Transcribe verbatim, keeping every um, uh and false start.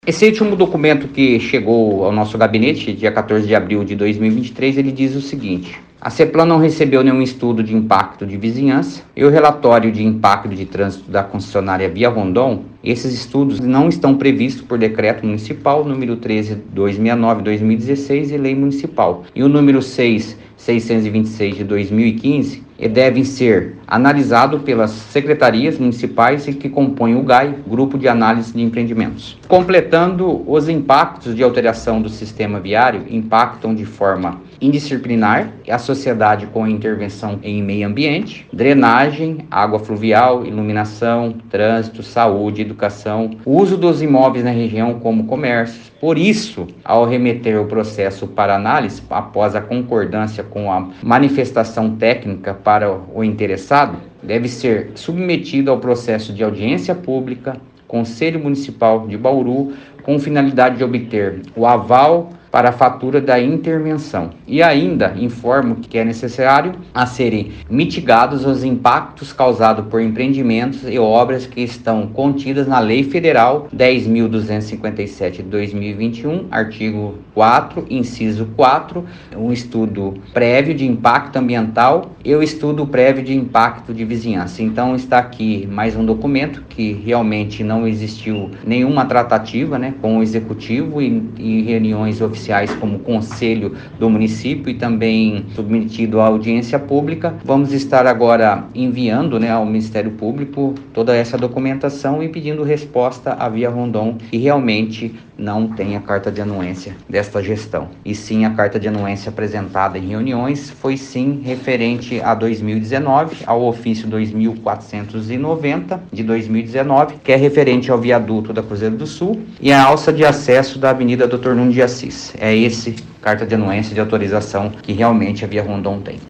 Esse último documento que chegou ao nosso gabinete, dia quatorze de abril de dois mil e vinte e três, ele diz o seguinte: a CEPLAN não recebeu nenhum estudo de impacto de vizinhança e o relatório de impacto de trânsito da concessionária Via Rondon, esses estudos não estão previstos por decreto municipal número treze mil duzentos e sessenta e nove de dois mil e dezesseis e lei municipal. E o número seis mil seiscentos e vinte e seis de dois mil e quinze e devem ser analisados pelas secretarias municipais e que compõem o G A I, Grupo de Análise de Empreendimentos. Completando, os impactos de alteração do sistema viário impactam de forma indisciplinar a sociedade com intervenção em meio ambiente, drenagem, água fluvial, iluminação, trânsito, saúde, educação, uso dos imóveis na região como comércios. Por isso, ao remeter o processo para análise, após a concordância com a manifestação técnica para o interessado, deve ser submetido ao processo de audiência pública, Conselho Municipal de Bauru, com finalidade de obter o aval para a fatura da intervenção. E ainda informo que é necessário a serem mitigados os impactos causados por empreendimentos e obras que estão contidas na Lei Federal dez mil duzentos e cinquenta e sete de dois mil e vinte e um, artigo quatro, inciso quatro, um estudo prévio de impacto ambiental e o estudo prévio de impacto de vizinhança. Então está aqui mais um documento que realmente não existiu nenhuma tratativa, né, com o executivo e, e reuniões oficiais como Conselho do município e também submetido à audiência pública. Vamos estar agora enviando, né, ao Ministério Público toda essa documentação e pedindo resposta à Via Rondon, que realmente não tem a carta de anuência desta gestão. E sim, a carta de anuência apresentada em reuniões foi sim referente a dois mil e dezenove, ao ofício dois mil quatrocentos e noventa de dois mil e dezenove, que é referente ao viaduto da Cruzeiro do Sul e a alça de acesso da Avenida doutor Nunes de Assis. É esse carta de anuência de autorização que realmente a Via Rondon tem.